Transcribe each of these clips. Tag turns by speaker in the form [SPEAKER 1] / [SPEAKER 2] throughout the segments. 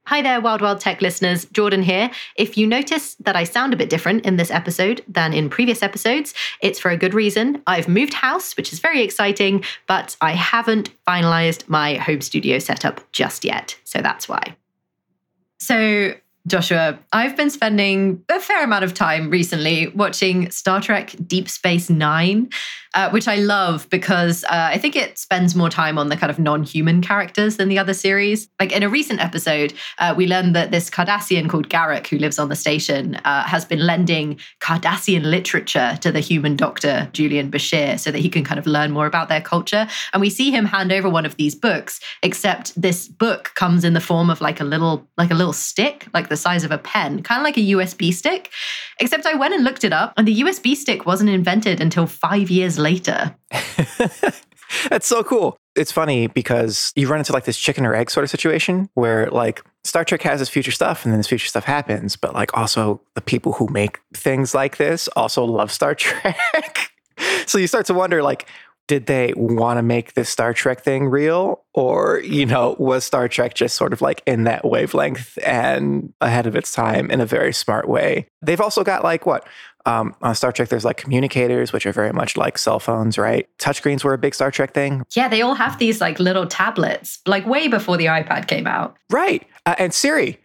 [SPEAKER 1] Hi there, Wild Wild Tech listeners. Jordan here. If you notice that I sound a bit different in this episode than in previous episodes, it's for a good reason. I've moved house, which is very exciting, but I haven't finalized my home studio setup just yet. So that's why. So, Joshua, I've been spending a fair amount of time recently watching Star Trek Deep Space Nine, which I love because I think it spends more time on the kind of non-human characters than the other series. Like in a recent episode, we learned that this Cardassian called Garak, who lives on the station, has been lending Cardassian literature to the human doctor, Julian Bashir, so that he can kind of learn more about their culture. And we see him hand over one of these books, except this book comes in the form of like a little stick, like the size of a pen, kind of like a USB stick. Except I went and looked it up, and the USB stick wasn't invented until 5 years later.
[SPEAKER 2] That's so cool. It's funny because you run into like this chicken or egg sort of situation where like Star Trek has this future stuff and then this future stuff happens, but like also the people who make things like this also love Star Trek. So you start to wonder like, did they want to make this Star Trek thing real? Or, was Star Trek just sort of like in that wavelength and ahead of its time in a very smart way? They've also got like on Star Trek, there's like communicators, which are very much like cell phones, right? Touchscreens were a big Star Trek thing.
[SPEAKER 1] Yeah, they all have these like little tablets, like way before the iPad came out.
[SPEAKER 2] Right. And Siri.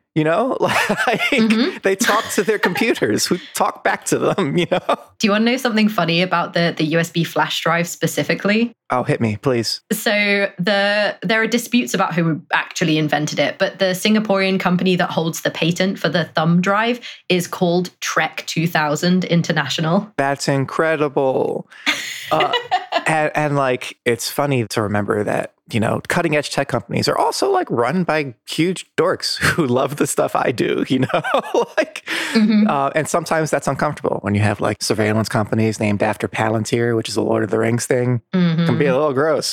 [SPEAKER 2] They talk to their computers who talk back to them, Do
[SPEAKER 1] you want to know something funny about the USB flash drive specifically?
[SPEAKER 2] Oh, hit me, please.
[SPEAKER 1] So there are disputes about who actually invented it, but the Singaporean company that holds the patent for the thumb drive is called Trek 2000 International.
[SPEAKER 2] That's incredible. And like, it's funny to remember that, cutting edge tech companies are also like run by huge dorks who love the stuff I do, and sometimes that's uncomfortable when you have like surveillance companies named after Palantir, which is a Lord of the Rings thing. It can be a little gross.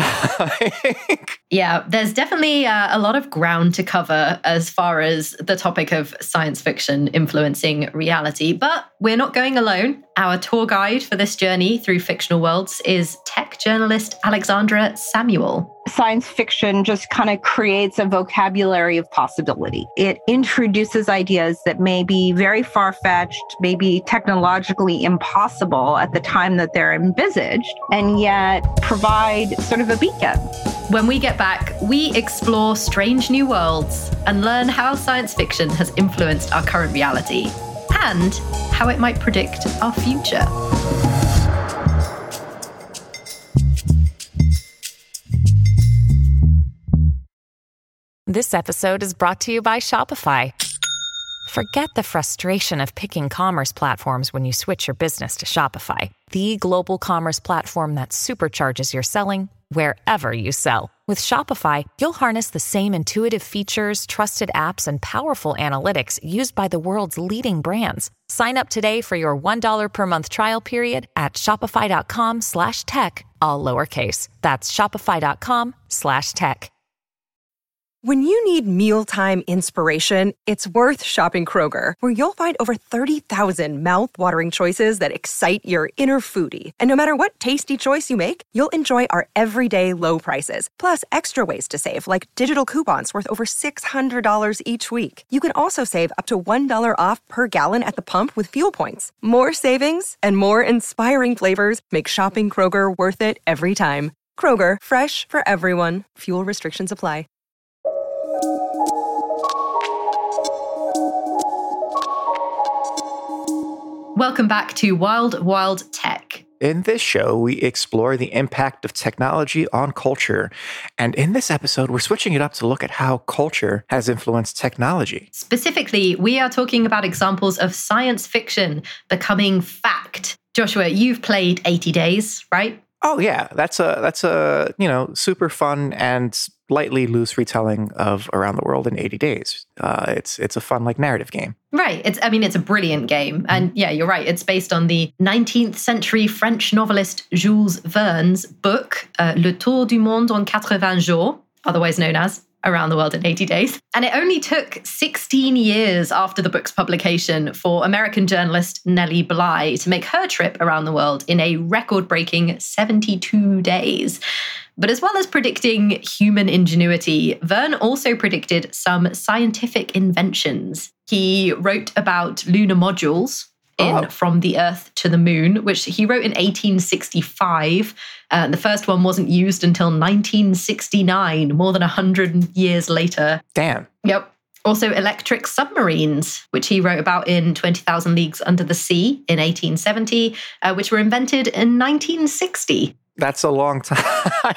[SPEAKER 1] Yeah, there's definitely a lot of ground to cover as far as the topic of science fiction influencing reality, but we're not going alone. Our tour guide for this journey through fictional worlds is tech journalist Alexandra Samuel.
[SPEAKER 3] Science fiction just kind of creates a vocabulary of possibility. It introduces ideas that may be very far-fetched, maybe technologically impossible at the time that they're envisaged, and yet provide sort of a beacon.
[SPEAKER 1] When we get back, we explore strange new worlds and learn how science fiction has influenced our current reality and how it might predict our future.
[SPEAKER 4] This episode is brought to you by Shopify. Forget the frustration of picking commerce platforms when you switch your business to Shopify, the global commerce platform that supercharges your selling wherever you sell. With Shopify, you'll harness the same intuitive features, trusted apps, and powerful analytics used by the world's leading brands. Sign up today for your $1 per month trial period at shopify.com/tech, all lowercase. That's shopify.com/tech.
[SPEAKER 5] When you need mealtime inspiration, it's worth shopping Kroger, where you'll find over 30,000 mouth-watering choices that excite your inner foodie. And no matter what tasty choice you make, you'll enjoy our everyday low prices, plus extra ways to save, like digital coupons worth over $600 each week. You can also save up to $1 off per gallon at the pump with fuel points. More savings and more inspiring flavors make shopping Kroger worth it every time. Kroger, fresh for everyone. Fuel restrictions apply.
[SPEAKER 1] Welcome back to Wild Wild Tech.
[SPEAKER 2] In this show, we explore the impact of technology on culture. And in this episode, we're switching it up to look at how culture has influenced technology.
[SPEAKER 1] Specifically, we are talking about examples of science fiction becoming fact. Joshua, you've played 80 Days, right?
[SPEAKER 2] Oh yeah, that's a super fun and lightly loose retelling of Around the World in 80 Days. It's a fun like narrative game.
[SPEAKER 1] Right. It's a brilliant game. And yeah, you're right. It's based on the 19th century French novelist Jules Verne's book, Le Tour du Monde en 80 jours, otherwise known as around the world in 80 days. And it only took 16 years after the book's publication for American journalist Nellie Bly to make her trip around the world in a record-breaking 72 days. But as well as predicting human ingenuity, Verne also predicted some scientific inventions. He wrote about lunar modules in From the Earth to the Moon, which he wrote in 1865. The first one wasn't used until 1969, more than 100 years later.
[SPEAKER 2] Damn.
[SPEAKER 1] Yep. Also electric submarines, which he wrote about in 20,000 Leagues Under the Sea in 1870, which were invented in 1960.
[SPEAKER 2] That's a long time.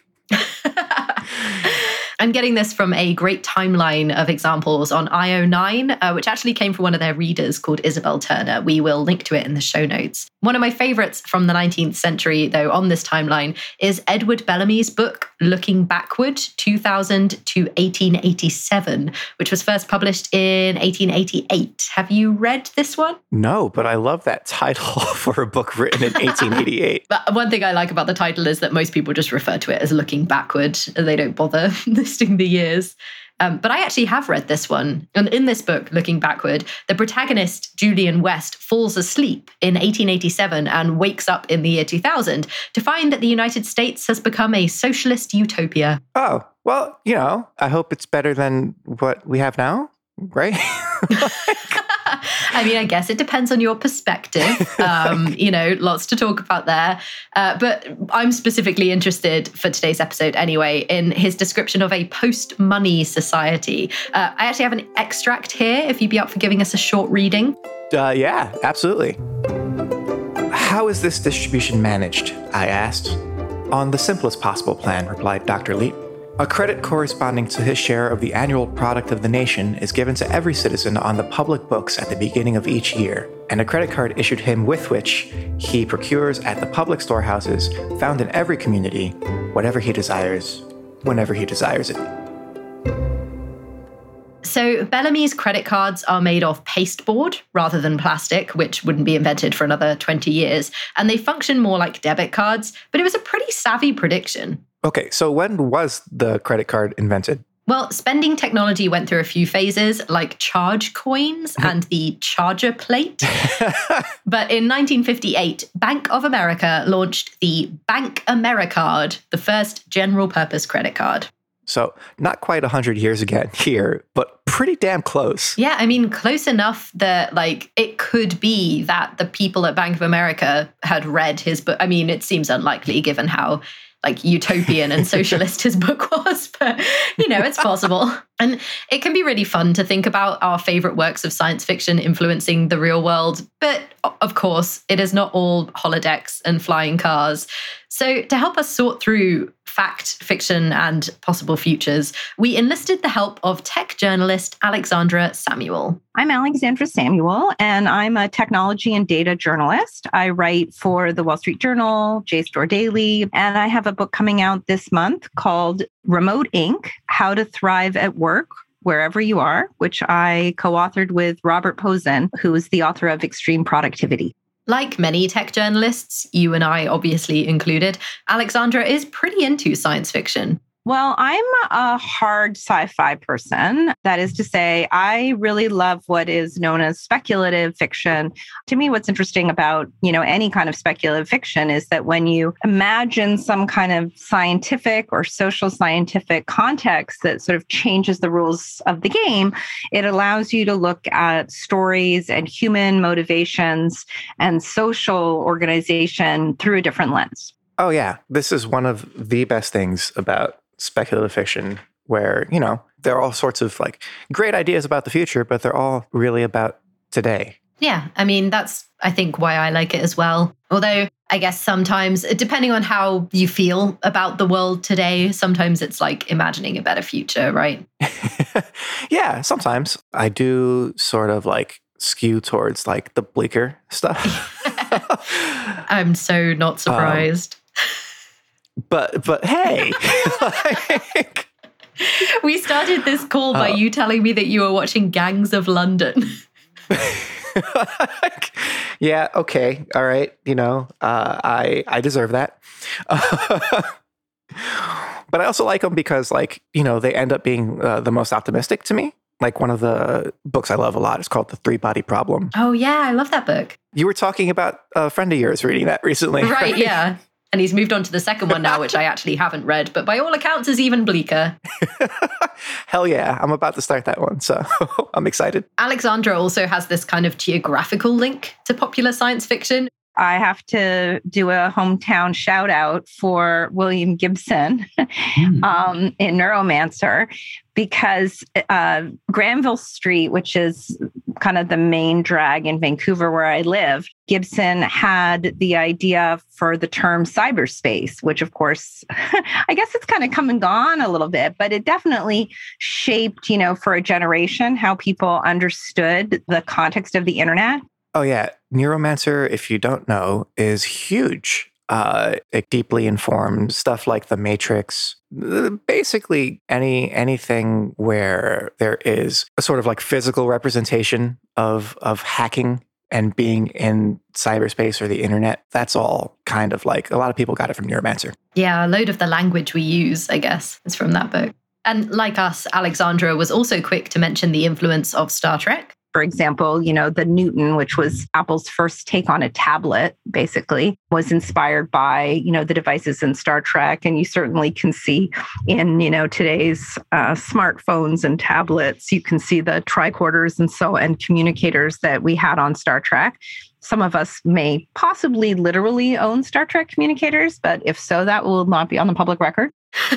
[SPEAKER 1] I'm getting this from a great timeline of examples on IO9, which actually came from one of their readers called Isabel Turner. We will link to it in the show notes. One of my favorites from the 19th century, though, on this timeline is Edward Bellamy's book, Looking Backward, 2000 to 1887, which was first published in 1888. Have you read this one?
[SPEAKER 2] No, but I love that title for a book written in 1888.
[SPEAKER 1] But one thing I like about the title is that most people just refer to it as Looking Backward. They don't bother listing the years. But I actually have read this one. And in this book, Looking Backward, the protagonist, Julian West, falls asleep in 1887 and wakes up in the year 2000 to find that the United States has become a socialist utopia.
[SPEAKER 2] Oh, well, I hope it's better than what we have now, right?
[SPEAKER 1] I mean, I guess it depends on your perspective. Lots to talk about there. But I'm specifically interested for today's episode anyway in his description of a post-money society. I actually have an extract here, if you'd be up for giving us a short reading.
[SPEAKER 2] Yeah, absolutely. How is this distribution managed? I asked. On the simplest possible plan, replied Dr. Leet. A credit corresponding to his share of the annual product of the nation is given to every citizen on the public books at the beginning of each year, and a credit card issued him with which he procures at the public storehouses found in every community, whatever he desires, whenever he desires it.
[SPEAKER 1] So Bellamy's credit cards are made of pasteboard rather than plastic, which wouldn't be invented for another 20 years, and they function more like debit cards, but it was a pretty savvy prediction.
[SPEAKER 2] Okay, so when was the credit card invented?
[SPEAKER 1] Well, spending technology went through a few phases, like charge coins and the charger plate. But in 1958, Bank of America launched the Bank Americard, the first general-purpose credit card.
[SPEAKER 2] So not quite 100 years again here, but pretty damn close.
[SPEAKER 1] Yeah, I mean, close enough that, it could be that the people at Bank of America had read his book. I mean, it seems unlikely given how utopian and socialist his book was, but it's possible. And it can be really fun to think about our favorite works of science fiction influencing the real world. But of course, it is not all holodecks and flying cars. So to help us sort through fact, fiction, and possible futures, we enlisted the help of tech journalist Alexandra Samuel.
[SPEAKER 3] I'm Alexandra Samuel, and I'm a technology and data journalist. I write for the Wall Street Journal, JSTOR Daily, and I have a book coming out this month called Remote Inc., How to Thrive at Work Wherever You Are, which I co-authored with Robert Posen, who is the author of Extreme Productivity.
[SPEAKER 1] Like many tech journalists, you and I obviously included, Alexandra is pretty into science fiction.
[SPEAKER 3] Well, I'm a hard sci-fi person. That is to say, I really love what is known as speculative fiction. To me, what's interesting about, any kind of speculative fiction is that when you imagine some kind of scientific or social scientific context that sort of changes the rules of the game, it allows you to look at stories and human motivations and social organization through a different lens.
[SPEAKER 2] Oh, yeah. This is one of the best things about speculative fiction where, there are all sorts of great ideas about the future, but they're all really about today.
[SPEAKER 1] Yeah, I mean, that's, I think, why I like it as well. Although I guess sometimes, depending on how you feel about the world today, sometimes it's like imagining a better future, right?
[SPEAKER 2] Yeah, sometimes I do sort of skew towards the bleaker stuff.
[SPEAKER 1] I'm so not surprised.
[SPEAKER 2] But hey,
[SPEAKER 1] we started this call by you telling me that you were watching Gangs of London.
[SPEAKER 2] Yeah, okay, all right. I deserve that. But But I also like them because, like, they end up being the most optimistic to me. Like, one of the books I love a lot is called The Three-Body Problem.
[SPEAKER 1] Oh, yeah. I love that book.
[SPEAKER 2] You were talking about a friend of yours reading that recently.
[SPEAKER 1] Right, yeah. And he's moved on to the second one now, which I actually haven't read, but by all accounts is even bleaker.
[SPEAKER 2] Hell yeah. I'm about to start that one, so I'm excited.
[SPEAKER 1] Alexandra also has this kind of geographical link to popular science fiction.
[SPEAKER 3] I have to do a hometown shout out for William Gibson in Neuromancer, because Granville Street, which is kind of the main drag in Vancouver where I live, Gibson had the idea for the term cyberspace, which of course, I guess it's kind of come and gone a little bit, but it definitely shaped, for a generation, how people understood the context of the internet.
[SPEAKER 2] Oh, yeah. Neuromancer, if you don't know, is huge. It deeply informs stuff like The Matrix, basically anything where there is a sort of like physical representation of hacking and being in cyberspace or the internet. That's all kind of like, a lot of people got it from Neuromancer.
[SPEAKER 1] Yeah, a load of the language we use, I guess, is from that book. And like us, Alexandra was also quick to mention the influence of Star Trek.
[SPEAKER 3] For example, the Newton, which was Apple's first take on a tablet, basically, was inspired by, the devices in Star Trek. And you certainly can see in, today's smartphones and tablets, you can see the tricorders and communicators that we had on Star Trek. Some of us may possibly literally own Star Trek communicators, but if so, that will not be on the public record.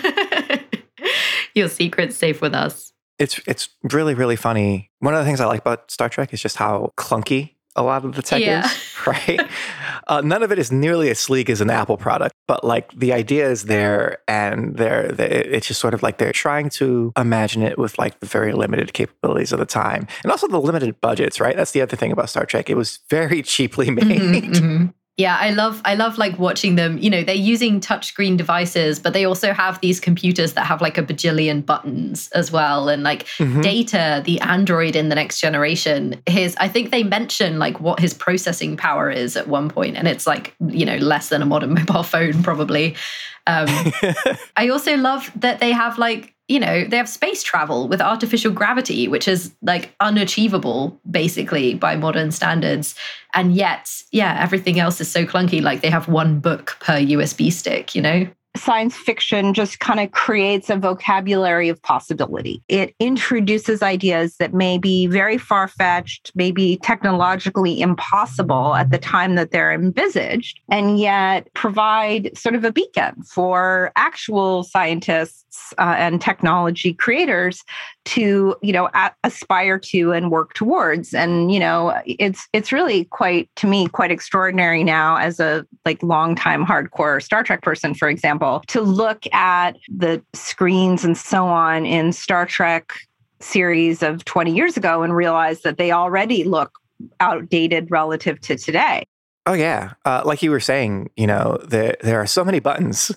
[SPEAKER 1] Your secret's safe with us.
[SPEAKER 2] It's really, really funny. One of the things I like about Star Trek is just how clunky a lot of the tech is, right? None of it is nearly as sleek as an Apple product, but like the idea is there, and it's just sort of like they're trying to imagine it with like the very limited capabilities of the time, and also the limited budgets, right? That's the other thing about Star Trek. It was very cheaply made.
[SPEAKER 1] Mm-hmm, mm-hmm. Yeah, I love like watching them. They're using touchscreen devices, but they also have these computers that have like a bajillion buttons as well. And like Data, the android in the next generation, I think they mention like what his processing power is at one point, and it's like, less than a modern mobile phone probably. I also love that they have like, they have space travel with artificial gravity, which is like unachievable basically by modern standards. And yet, everything else is so clunky. Like they have one book per USB stick,
[SPEAKER 3] Science fiction just kind of creates a vocabulary of possibility. It introduces ideas that may be very far-fetched, maybe technologically impossible at the time that they're envisaged, and yet provide sort of a beacon for actual scientists and technology creators to, aspire to and work towards. And, it's really quite extraordinary now as a longtime hardcore Star Trek person, for example, to look at the screens and so on in Star Trek series of 20 years ago and realize that they already look outdated relative to today.
[SPEAKER 2] Oh, yeah. Like you were saying, there are so many buttons.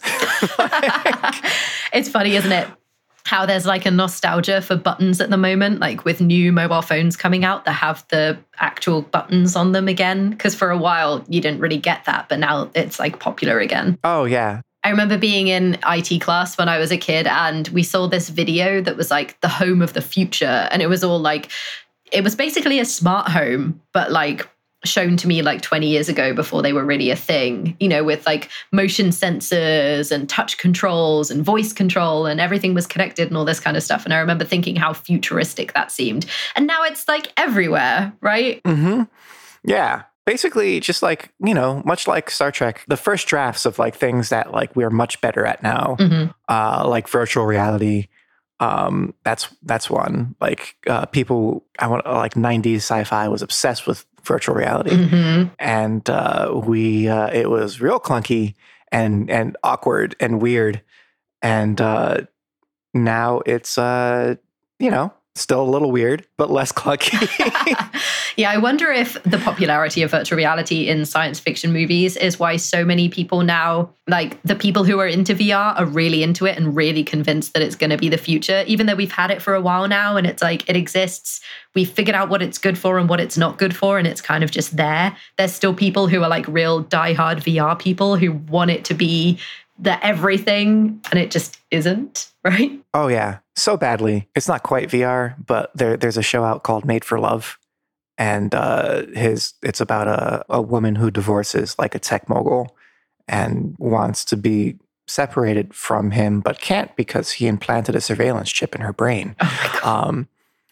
[SPEAKER 1] It's funny, isn't it? How there's like a nostalgia for buttons at the moment, like with new mobile phones coming out that have the actual buttons on them again. Because for a while, you didn't really get that, but now it's like popular again.
[SPEAKER 2] Oh, yeah.
[SPEAKER 1] I remember being in IT class when I was a kid, and we saw this video that was like the home of the future. And it was all like, it was basically a smart home, but like shown to me like 20 years ago before they were really a thing, with like motion sensors and touch controls and voice control, and everything was connected and all this kind of stuff. And I remember thinking how futuristic that seemed. And now it's like everywhere, right?
[SPEAKER 2] Mm-hmm. Yeah. Basically, just like, much like Star Trek, the first drafts of like things that like we're much better at now, like virtual reality. That's one. Like people, I want like 90s sci-fi was obsessed with virtual reality, and it was real clunky and awkward and weird, and now it's still a little weird but less clunky.
[SPEAKER 1] Yeah, I wonder if the popularity of virtual reality in science fiction movies is why so many people now, like the people who are into VR, are really into it and really convinced that it's going to be the future, even though we've had it for a while now and it's like it exists. We've figured out what it's good for and what it's not good for, and it's kind of just there. There's still people who are like real diehard VR people who want it to be the everything and it just isn't, right?
[SPEAKER 2] Oh yeah, so badly. It's not quite VR, but there's a show out called Made for Love, and it's about a woman who divorces like a tech mogul and wants to be separated from him, but can't because he implanted a surveillance chip in her brain.
[SPEAKER 1] Oh my God.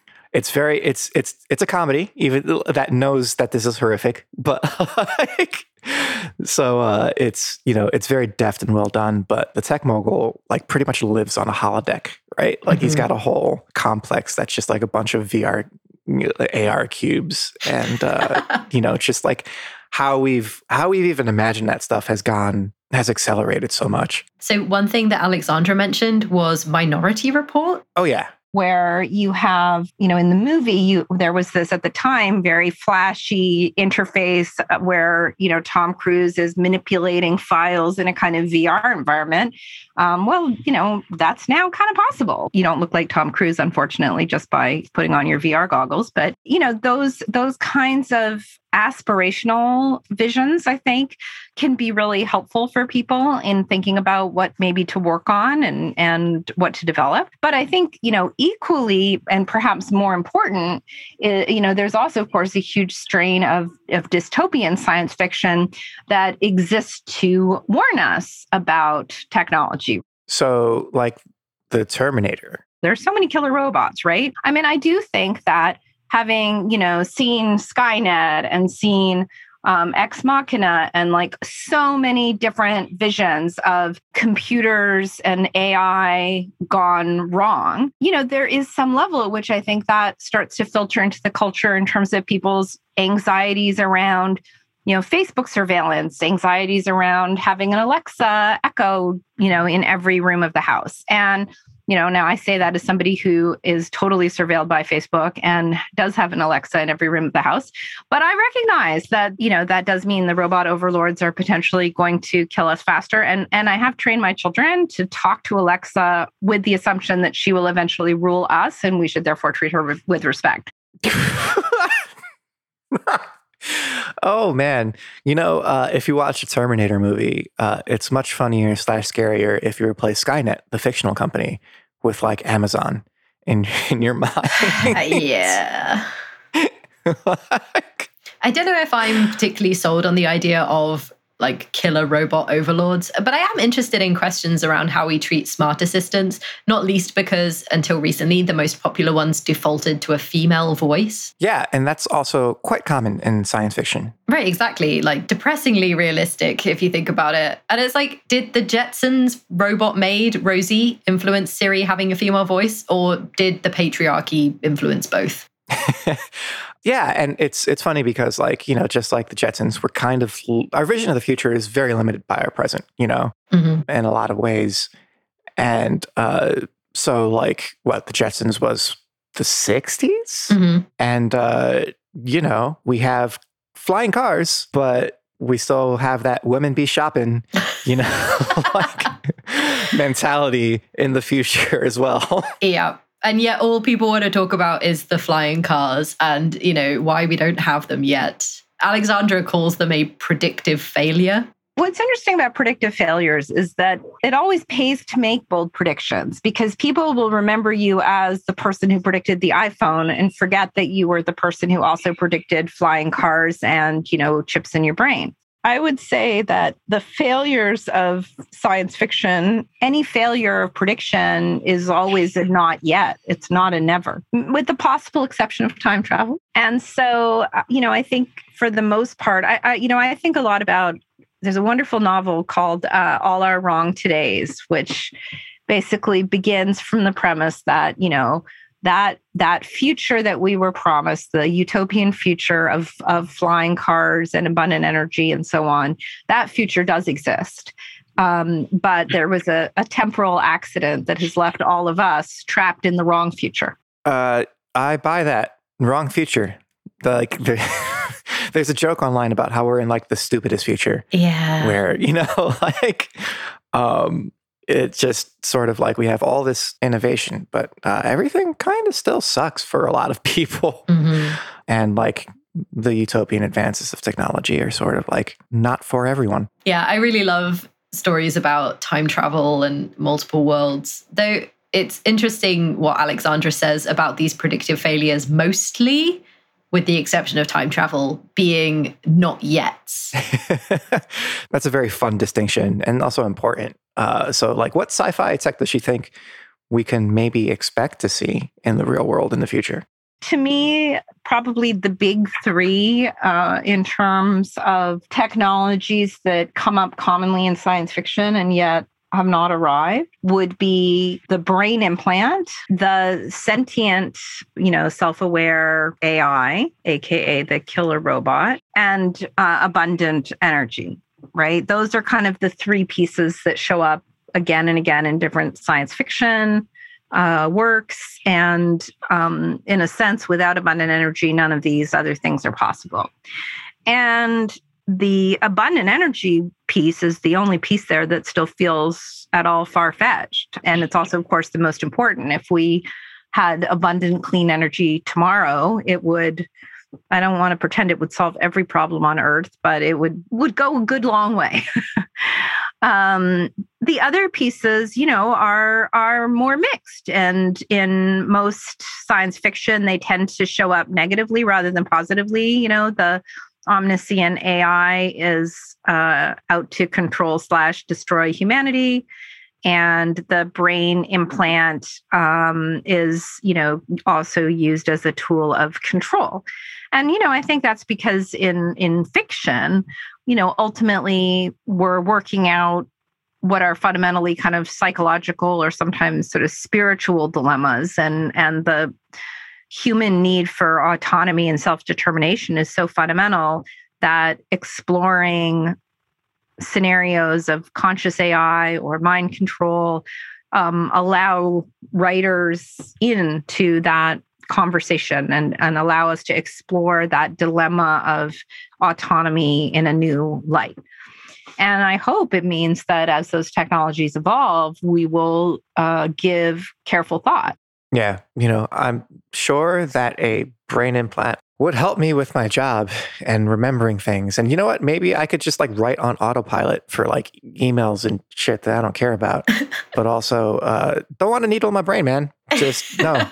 [SPEAKER 2] It's a comedy, even that knows that this is horrific, but like, so it's very deft and well done. But the tech mogul like pretty much lives on a holodeck, right? Like he's got a whole complex that's just like a bunch of VR, AR cubes, and just like how we've even imagined that stuff has accelerated so much.
[SPEAKER 1] So one thing that Alexandra mentioned was Minority Report.
[SPEAKER 2] Oh yeah.
[SPEAKER 3] Where you have, in the movie, there was this at the time very flashy interface where, Tom Cruise is manipulating files in a kind of VR environment. That's now kind of possible. You don't look like Tom Cruise, unfortunately, just by putting on your VR goggles. But, those kinds of aspirational visions, I think, can be really helpful for people in thinking about what maybe to work on and what to develop. But I think, equally and perhaps more important, there's also, of course, a huge strain of dystopian science fiction that exists to warn us about technology.
[SPEAKER 2] So like the Terminator.
[SPEAKER 3] There's so many killer robots, right? I mean, I do think that having, seen Skynet and seen Ex Machina and like so many different visions of computers and AI gone wrong, there is some level at which I think that starts to filter into the culture in terms of people's anxieties around, Facebook surveillance, anxieties around having an Alexa Echo, in every room of the house. And now I say that as somebody who is totally surveilled by Facebook and does have an Alexa in every room of the house. But I recognize that, that does mean the robot overlords are potentially going to kill us faster. And I have trained my children to talk to Alexa with the assumption that she will eventually rule us, and we should therefore treat her with respect.
[SPEAKER 2] Oh man, if you watch a Terminator movie, it's much funnier / scarier if you replace Skynet, the fictional company, with like Amazon in your mind.
[SPEAKER 1] Yeah. I don't know if I'm particularly sold on the idea of like killer robot overlords, but I am interested in questions around how we treat smart assistants, not least because until recently, the most popular ones defaulted to a female voice.
[SPEAKER 2] Yeah, and that's also quite common in science fiction.
[SPEAKER 1] Right, exactly. Like depressingly realistic if you think about it. And it's like, did the Jetsons robot maid, Rosie, influence Siri having a female voice, or did the patriarchy influence both?
[SPEAKER 2] Yeah, and it's funny because just like the Jetsons, we're kind of, our vision of the future is very limited by our present, in a lot of ways. And so like what the Jetsons was the 60s. And, we have flying cars, but we still have that women be shopping, like mentality in the future as well.
[SPEAKER 1] Yeah. And yet all people want to talk about is the flying cars and, why we don't have them yet. Alexandra calls them a predictive failure.
[SPEAKER 3] What's interesting about predictive failures is that it always pays to make bold predictions because people will remember you as the person who predicted the iPhone and forget that you were the person who also predicted flying cars and, chips in your brain. I would say that the failures of science fiction, any failure of prediction is always a not yet. It's not a never, with the possible exception of time travel. And so, I think for the most part, I think a lot about, there's a wonderful novel called All Our Wrong Todays, which basically begins from the premise that, that future that we were promised, the utopian future of flying cars and abundant energy and so on, that future does exist. But there was a temporal accident that has left all of us trapped in the wrong future.
[SPEAKER 2] I buy that. Wrong future. There's a joke online about how we're in like the stupidest future.
[SPEAKER 1] Yeah.
[SPEAKER 2] Where, it's just sort of like we have all this innovation, but everything kind of still sucks for a lot of people. And like the utopian advances of technology are sort of like not for everyone.
[SPEAKER 1] Yeah, I really love stories about time travel and multiple worlds, though it's interesting what Alexandra says about these predictive failures, mostly with the exception of time travel being not yet.
[SPEAKER 2] That's a very fun distinction and also important. So like what sci-fi tech does she think we can maybe expect to see in the real world in the future?
[SPEAKER 3] To me, probably the big three in terms of technologies that come up commonly in science fiction and yet have not arrived would be the brain implant, the sentient, self-aware AI, aka the killer robot, and abundant energy, right? Those are kind of the three pieces that show up again and again in different science fiction works. And in a sense, without abundant energy, none of these other things are possible. And the abundant energy piece is the only piece there that still feels at all far-fetched. And it's also, of course, the most important. If we had abundant clean energy tomorrow, it would, I don't want to pretend it would solve every problem on Earth, but it would go a good long way. The other pieces, are more mixed. And in most science fiction, they tend to show up negatively rather than positively. The omniscient AI is out to control/destroy humanity. And the brain implant is, also used as a tool of control. And, I think that's because in fiction, ultimately we're working out what are fundamentally kind of psychological or sometimes sort of spiritual dilemmas. And the human need for autonomy and self-determination is so fundamental that exploring scenarios of conscious AI or mind control allow writers into that conversation and allow us to explore that dilemma of autonomy in a new light. And I hope it means that as those technologies evolve, we will give careful thought.
[SPEAKER 2] Yeah, I'm sure that a brain implant would help me with my job and remembering things. And you know what? Maybe I could just write on autopilot for emails and shit that I don't care about. But also, don't want a needle in my brain, man. Just no.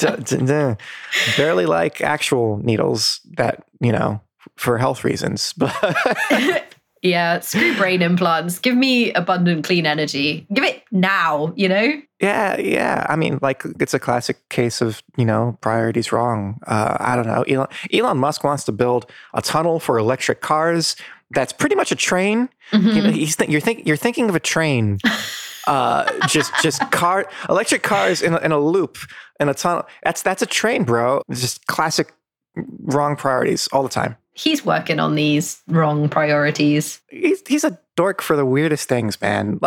[SPEAKER 2] Barely like actual needles that, for health reasons. But
[SPEAKER 1] yeah, screw brain implants. Give me abundant clean energy. Give it now,
[SPEAKER 2] Yeah. I mean, it's a classic case of, priorities wrong. I don't know. Elon Musk wants to build a tunnel for electric cars. That's pretty much a train. Mm-hmm. You're thinking of a train. Just electric cars in a loop in a tunnel. That's a train, bro. It's just classic wrong priorities all the time.
[SPEAKER 1] He's working on these wrong priorities.
[SPEAKER 2] He's a dork for the weirdest things, man.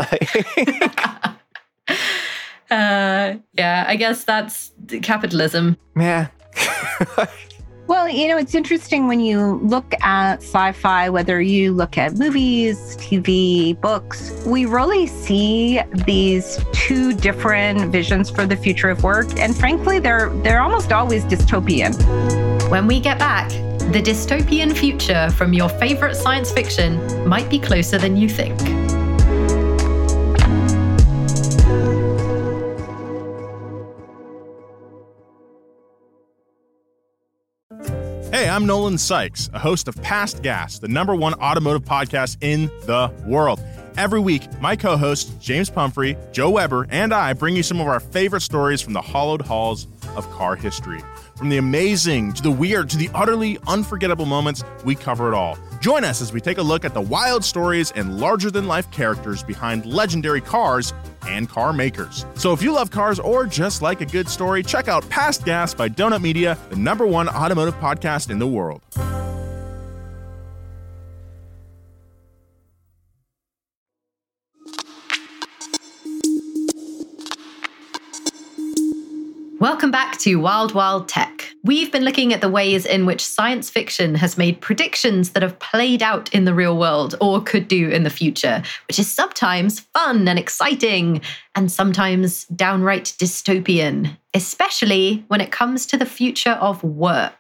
[SPEAKER 1] Yeah, I guess that's capitalism.
[SPEAKER 2] Yeah.
[SPEAKER 3] Well, it's interesting when you look at sci-fi, whether you look at movies, TV, books, we really see these two different visions for the future of work. And frankly, they're almost always dystopian.
[SPEAKER 1] When we get back, the dystopian future from your favorite science fiction might be closer than you think.
[SPEAKER 6] Hey, I'm Nolan Sykes, a host of Past Gas, the #1 automotive podcast in the world. Every week, my co-hosts, James Pumphrey, Joe Weber, and I bring you some of our favorite stories from the hallowed halls of car history. From the amazing, to the weird, to the utterly unforgettable moments, we cover it all. Join us as we take a look at the wild stories and larger-than-life characters behind legendary cars and car makers. So if you love cars or just like a good story, check out Past Gas by Donut Media, the #1 automotive podcast in the world.
[SPEAKER 1] Welcome back to Wild Wild Tech. We've been looking at the ways in which science fiction has made predictions that have played out in the real world or could do in the future, which is sometimes fun and exciting and sometimes downright dystopian, especially when it comes to the future of work.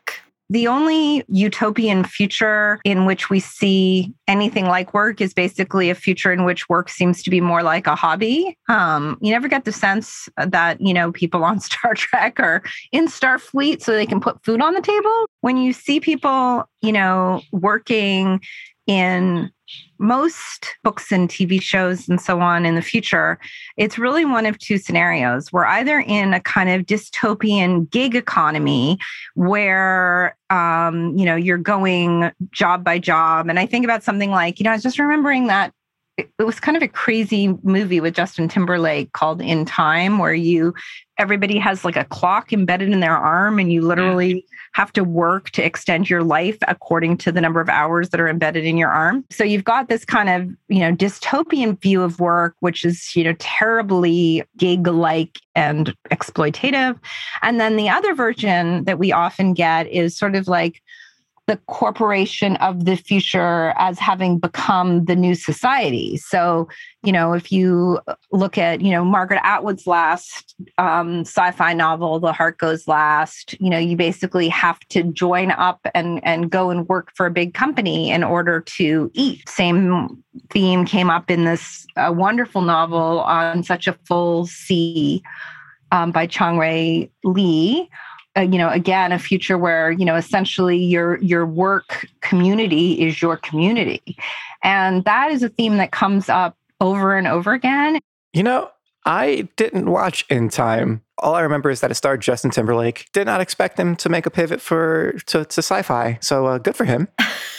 [SPEAKER 3] The only utopian future in which we see anything like work is basically a future in which work seems to be more like a hobby. You never get the sense that, people on Star Trek are in Starfleet so they can put food on the table. When you see people, working in most books and TV shows and so on in the future, it's really one of two scenarios. We're either in a kind of dystopian gig economy where, you're going job by job. And I think about something like, I was just remembering that it was kind of a crazy movie with Justin Timberlake called In Time, where everybody has like a clock embedded in their arm and you literally have to work to extend your life according to the number of hours that are embedded in your arm. So you've got this kind of, dystopian view of work, which is, terribly gig-like and exploitative. And then the other version that we often get is sort of like the corporation of the future as having become the new society. So, if you look at, Margaret Atwood's last sci-fi novel, The Heart Goes Last, you basically have to join up and go and work for a big company in order to eat. Same theme came up in this wonderful novel On Such a Full Sea by Chang-Rae Lee. Again, a future where, essentially your work community is your community. And that is a theme that comes up over and over again.
[SPEAKER 2] I didn't watch In Time. All I remember is that it starred Justin Timberlake. Did not expect him to make a pivot to sci-fi. So good for him.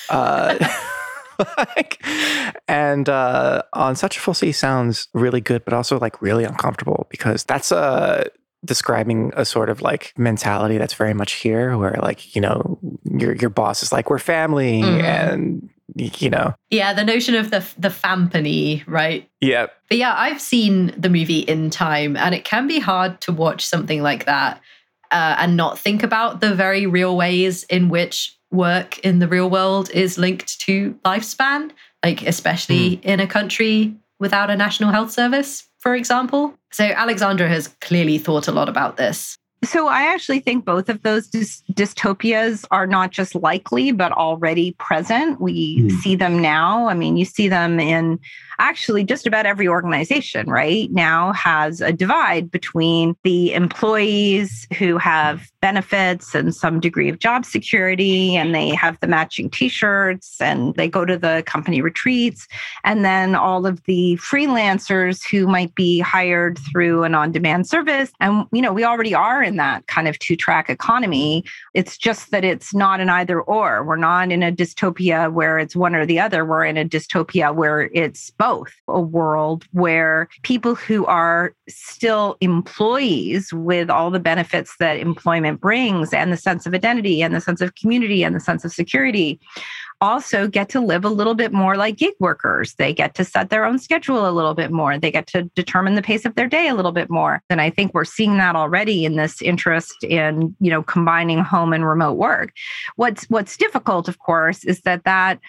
[SPEAKER 2] And On Such a Full Sea sounds really good, but also like really uncomfortable, because that's describing a sort of like mentality that's very much here, where like, your boss is like, we're family, and
[SPEAKER 1] Yeah, the notion of the fampany, right?
[SPEAKER 2] Yeah.
[SPEAKER 1] But yeah, I've seen the movie In Time, and it can be hard to watch something like that and not think about the very real ways in which work in the real world is linked to lifespan, like especially in a country without a national health service, for example. So Alexandra has clearly thought a lot about this.
[SPEAKER 3] So I actually think both of those dystopias are not just likely, but already present. We see them now. I mean, you see them in actually just about every organization right now has a divide between the employees who have benefits and some degree of job security, and they have the matching t-shirts and they go to the company retreats, and then all of the freelancers who might be hired through an on-demand service. And, we already are in that kind of two-track economy. It's just that it's not an either or. We're not in a dystopia where it's one or the other. We're in a dystopia where it's both. A world where people who are still employees with all the benefits that employment brings, and the sense of identity and the sense of community and the sense of security, also get to live a little bit more like gig workers. They get to set their own schedule a little bit more. They get to determine the pace of their day a little bit more. And I think we're seeing that already in this interest in, combining home and remote work. What's difficult, of course, is that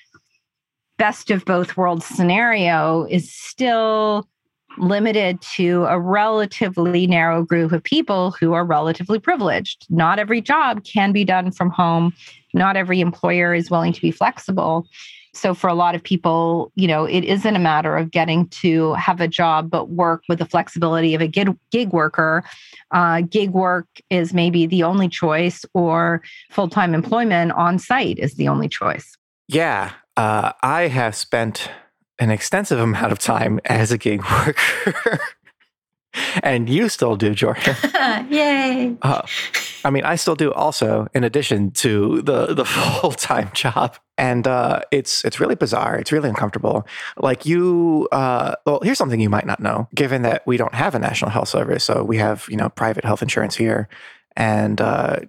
[SPEAKER 3] best of both worlds scenario is still limited to a relatively narrow group of people who are relatively privileged. Not every job can be done from home. Not every employer is willing to be flexible. So for a lot of people, it isn't a matter of getting to have a job, but work with the flexibility of a gig worker. Gig work is maybe the only choice, or full-time employment on site is the only choice.
[SPEAKER 2] Yeah. I have spent an extensive amount of time as a gig worker. And you still do, Jordan.
[SPEAKER 1] Yay.
[SPEAKER 2] I still do also, in addition to the full-time job. And it's really bizarre. It's really uncomfortable. Like here's something you might not know, given that we don't have a national health service. So we have, private health insurance here. And,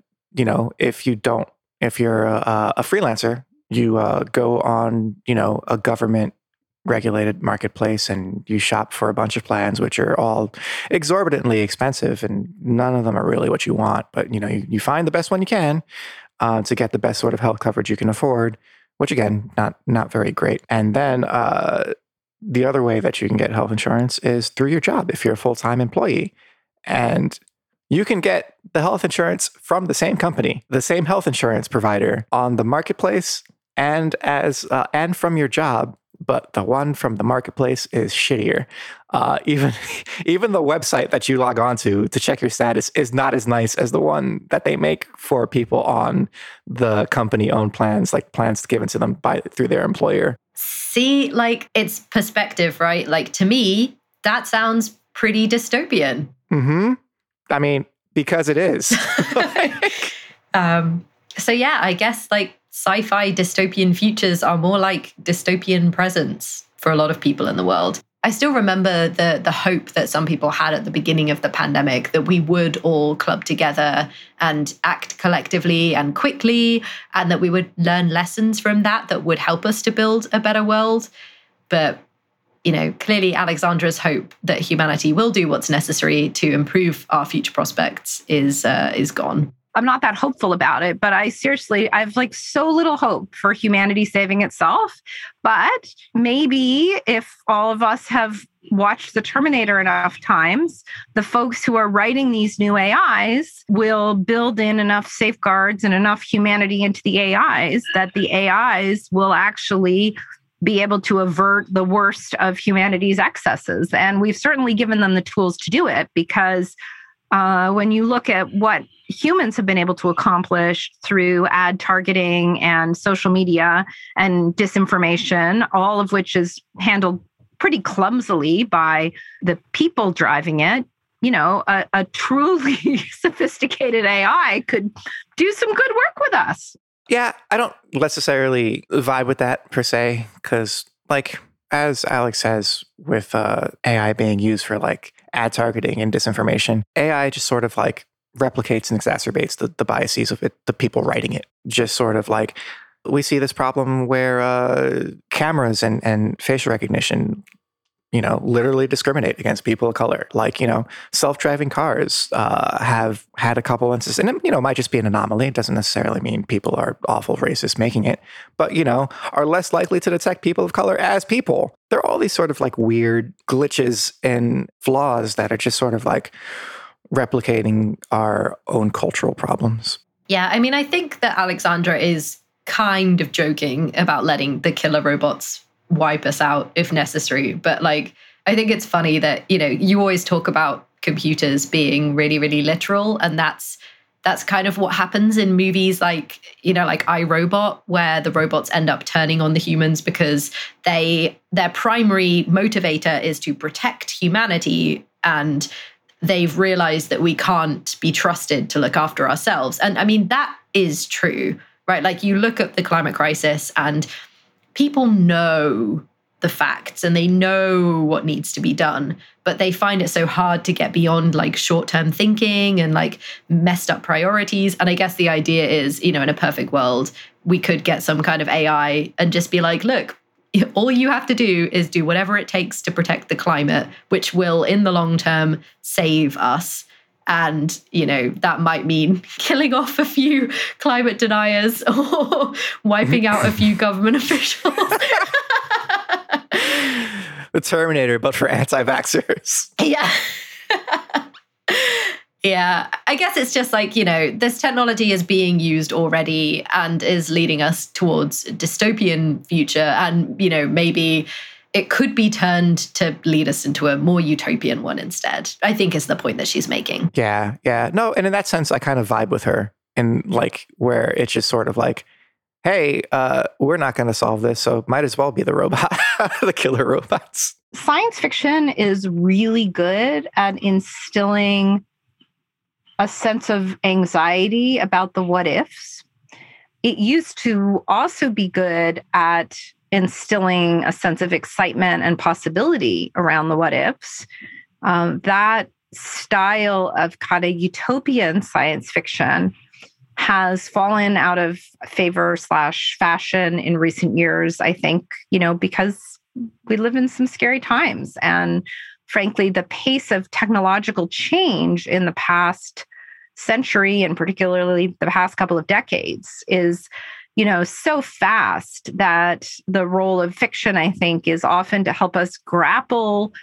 [SPEAKER 2] if you're a freelancer, you go on, a government regulated marketplace and you shop for a bunch of plans, which are all exorbitantly expensive, and none of them are really what you want. But, you find the best one you can to get the best sort of health coverage you can afford, which again, not very great. And then the other way that you can get health insurance is through your job if you're a full-time employee. And You can get the health insurance from the same company, the same health insurance provider on the marketplace and from your job. But the one from the marketplace is shittier. Even the website that you log on to check your status is not as nice as the one that they make for people on the company-owned plans, like plans given to them through their employer.
[SPEAKER 1] See, like, it's perspective, right? Like, to me, that sounds pretty dystopian.
[SPEAKER 2] Mm-hmm. I mean, because it is.
[SPEAKER 1] So yeah, I guess like sci-fi dystopian futures are more like dystopian presents for a lot of people in the world. I still remember the hope that some people had at the beginning of the pandemic that we would all club together and act collectively and quickly, and that we would learn lessons from that would help us to build a better world. But, you know, clearly Alexandra's hope that humanity will do what's necessary to improve our future prospects is gone.
[SPEAKER 3] I'm not that hopeful about it, but I've like so little hope for humanity saving itself. But maybe if all of us have watched The Terminator enough times, the folks who are writing these new AIs will build in enough safeguards and enough humanity into the AIs that the AIs will actually be able to avert the worst of humanity's excesses. And we've certainly given them the tools to do it, because when you look at what humans have been able to accomplish through ad targeting and social media and disinformation, all of which is handled pretty clumsily by the people driving it, you know, a truly sophisticated AI could do some good work with us.
[SPEAKER 2] Yeah, I don't necessarily vibe with that per se, because like, as Alex says, with AI being used for like ad targeting and disinformation, AI just sort of like replicates and exacerbates the biases of it, the people writing it. Just sort of like, we see this problem where cameras and facial recognition, you know, literally discriminate against people of color. Like, you know, self-driving cars have had a couple instances, and you know, it might just be an anomaly. It doesn't necessarily mean people are awful racists making it, but you know, are less likely to detect people of color as people. There are all these sort of like weird glitches and flaws that are just sort of like replicating our own cultural problems.
[SPEAKER 1] Yeah, I mean, I think that Alexandra is kind of joking about letting the killer robots wipe us out if necessary. But like, I think it's funny that, you know, you always talk about computers being really, really literal. And that's kind of what happens in movies like, you know, like iRobot, where the robots end up turning on the humans because their primary motivator is to protect humanity. And they've realized that we can't be trusted to look after ourselves. And I mean, that is true, right? Like, you look at the climate crisis and people know the facts and they know what needs to be done, but they find it so hard to get beyond like short-term thinking and like messed up priorities. And I guess the idea is, you know, in a perfect world, we could get some kind of AI and just be like, look, all you have to do is do whatever it takes to protect the climate, which will in the long term save us. And, you know, that might mean killing off a few climate deniers or wiping out a few government officials.
[SPEAKER 2] The Terminator, but for anti-vaxxers.
[SPEAKER 1] Yeah. Yeah. I guess it's just like, you know, this technology is being used already and is leading us towards a dystopian future. And, you know, maybe it could be turned to lead us into a more utopian one instead, I think is the point that she's making.
[SPEAKER 2] Yeah. Yeah. No, and in that sense, I kind of vibe with her, and like where it's just sort of like, hey, we're not going to solve this, so might as well be the robot, the killer robots.
[SPEAKER 3] Science fiction is really good at instilling a sense of anxiety about the what ifs. It used to also be good at instilling a sense of excitement and possibility around the what ifs. That style of kind of utopian science fiction has fallen out of favor / fashion in recent years, I think, you know, because we live in some scary times. And frankly, the pace of technological change in the past century, and particularly the past couple of decades, is, you know, so fast that the role of fiction, I think, is often to help us grapple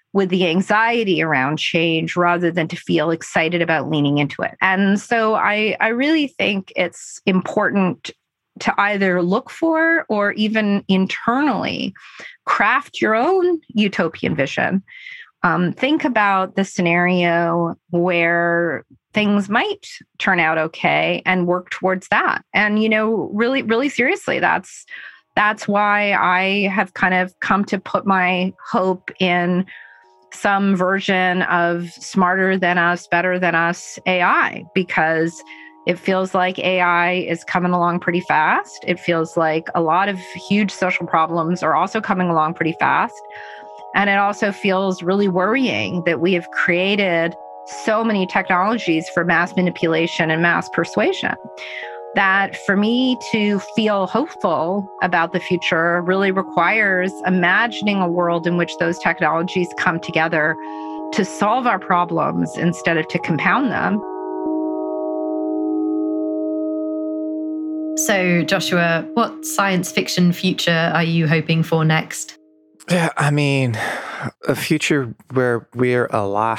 [SPEAKER 3] with the anxiety around change rather than to feel excited about leaning into it. And so I really think it's important to either look for or even internally craft your own utopian vision. Think about the scenario where things might turn out okay and work towards that. And, really, really seriously, that's why I have kind of come to put my hope in some version of smarter than us, better than us AI, because it feels like AI is coming along pretty fast. It feels like a lot of huge social problems are also coming along pretty fast. And it also feels really worrying that we have created so many technologies for mass manipulation and mass persuasion, that for me to feel hopeful about the future really requires imagining a world in which those technologies come together to solve our problems instead of to compound them.
[SPEAKER 1] So, Joshua, what science fiction future are you hoping for next?
[SPEAKER 2] Yeah, I mean, a future where we're alive.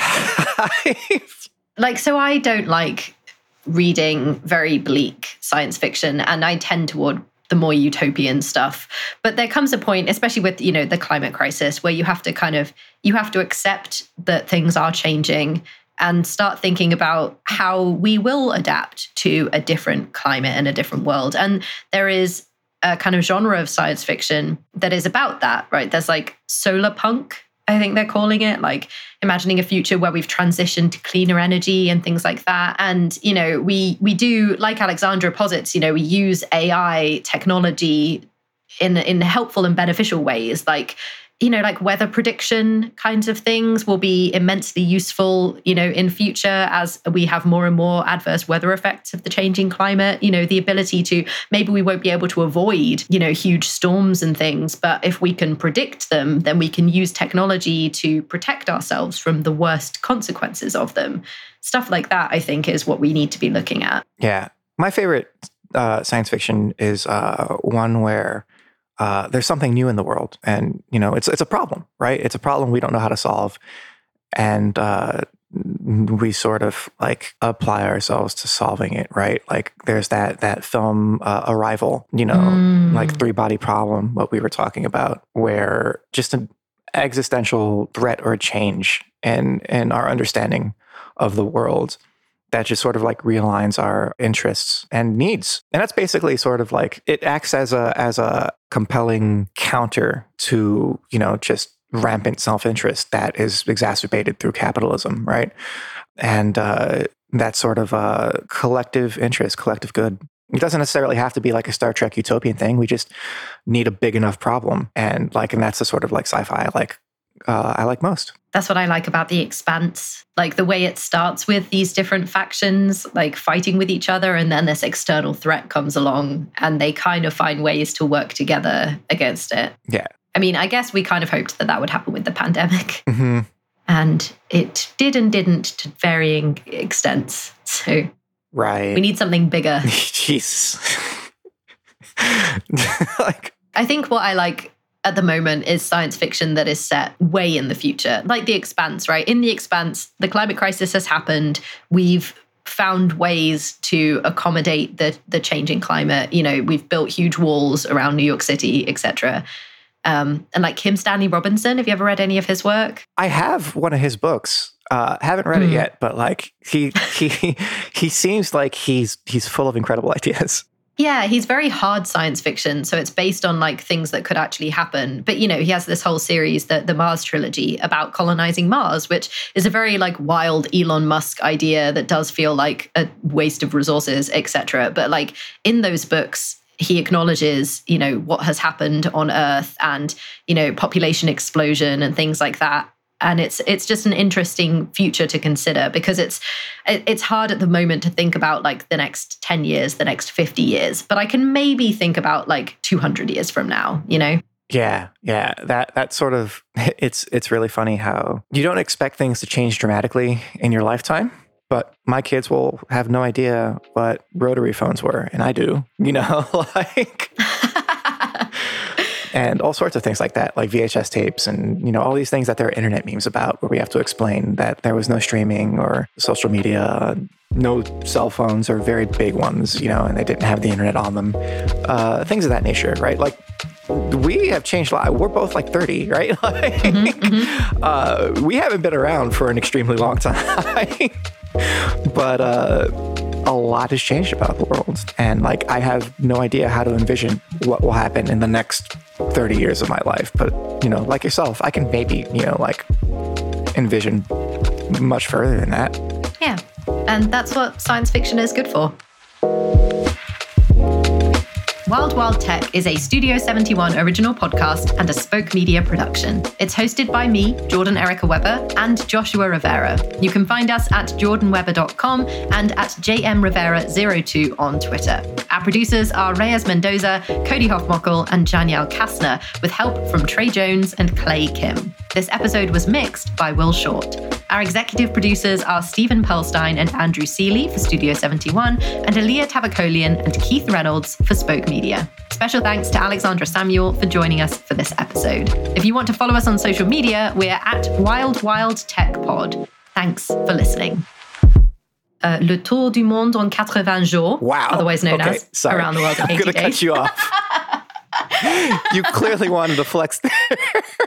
[SPEAKER 1] So I don't like reading very bleak science fiction, and I tend toward the more utopian stuff. But there comes a point, especially with, the climate crisis, where you have to accept that things are changing and start thinking about how we will adapt to a different climate and a different world. And there is a kind of genre of science fiction that is about that, right? There's solar punk, I think they're calling it, imagining a future where we've transitioned to cleaner energy and things like that. And, we do, like Alexandra posits, we use AI technology in helpful and beneficial ways, like weather prediction kinds of things will be immensely useful, in future as we have more and more adverse weather effects of the changing climate. The ability to, maybe we won't be able to avoid, huge storms and things, but if we can predict them, then we can use technology to protect ourselves from the worst consequences of them. Stuff like that, I think, is what we need to be looking at.
[SPEAKER 2] Yeah. My favorite science fiction is one where there's something new in the world, and it's a problem, right? It's a problem we don't know how to solve, and we sort of apply ourselves to solving it, right? There's that film Arrival, Three Body Problem, what we were talking about, where just an existential threat or a change in our understanding of the world that just sort of realigns our interests and needs. And that's basically sort of it acts as a compelling counter to, just rampant self-interest that is exacerbated through capitalism, right? And that sort of collective interest, collective good. It doesn't necessarily have to be a Star Trek utopian thing. We just need a big enough problem. And that's the sort of sci-fi I like most.
[SPEAKER 1] That's what I like about The Expanse. The way it starts with these different factions, fighting with each other, and then this external threat comes along and they kind of find ways to work together against it.
[SPEAKER 2] Yeah.
[SPEAKER 1] I mean, I guess we kind of hoped that would happen with the pandemic.
[SPEAKER 2] Mm-hmm.
[SPEAKER 1] And it did and didn't to varying extents. So
[SPEAKER 2] right.
[SPEAKER 1] We need something bigger.
[SPEAKER 2] Jeez.
[SPEAKER 1] I think what I like at the moment is science fiction that is set way in the future, like The Expanse, right? In The Expanse, the climate crisis has happened. We've found ways to accommodate the changing climate. We've built huge walls around New York City, etc. And Kim Stanley Robinson, have you ever read any of his work?
[SPEAKER 2] I have one of his books. Haven't read it yet, but he seems like he's full of incredible ideas.
[SPEAKER 1] Yeah, he's very hard science fiction. So it's based on things that could actually happen. But, he has this whole series, the Mars trilogy, about colonizing Mars, which is a very wild Elon Musk idea that does feel like a waste of resources, etc. But in those books, he acknowledges, what has happened on Earth and, population explosion and things like that. And it's just an interesting future to consider because it's hard at the moment to think about the next 10 years, the next 50 years. But I can maybe think about 200 years from now,
[SPEAKER 2] Yeah. That sort of, it's really funny how you don't expect things to change dramatically in your lifetime. But my kids will have no idea what rotary phones were, and I do, and all sorts of things like that, like VHS tapes and, all these things that there are internet memes about where we have to explain that there was no streaming or social media, no cell phones or very big ones, and they didn't have the internet on them. Things of that nature, right? Like, we have changed a lot. We're both like 30, right? We haven't been around for an extremely long time. But a lot has changed about the world. And like, I have no idea how to envision what will happen in the next 30 years of my life. But, like yourself, I can maybe, envision much further than that.
[SPEAKER 1] Yeah. And that's what science fiction is good for. Wild Wild Tech is a Studio 71 original podcast and a Spoke Media production. It's hosted by me, Jordan Erica Weber, and Joshua Rivera. You can find us at jordanweber.com and at jmrivera02 on Twitter. Our producers are Reyes Mendoza, Cody Hoffmockel, and Janielle Kastner, with help from Trey Jones and Clay Kim. This episode was mixed by Will Short. Our executive producers are Stephen Pearlstein and Andrew Seeley for Studio 71, and Aaliyah Tavakolian and Keith Reynolds for Spoke Media. Special thanks to Alexandra Samuel for joining us for this episode. If you want to follow us on social media, we're at Wild Wild Tech Pod. Thanks for listening. Le Tour du Monde en 80 jours,
[SPEAKER 2] wow.
[SPEAKER 1] Otherwise known as Around the World in 80 Days.
[SPEAKER 2] I'm going to cut you off. You clearly wanted to flex there.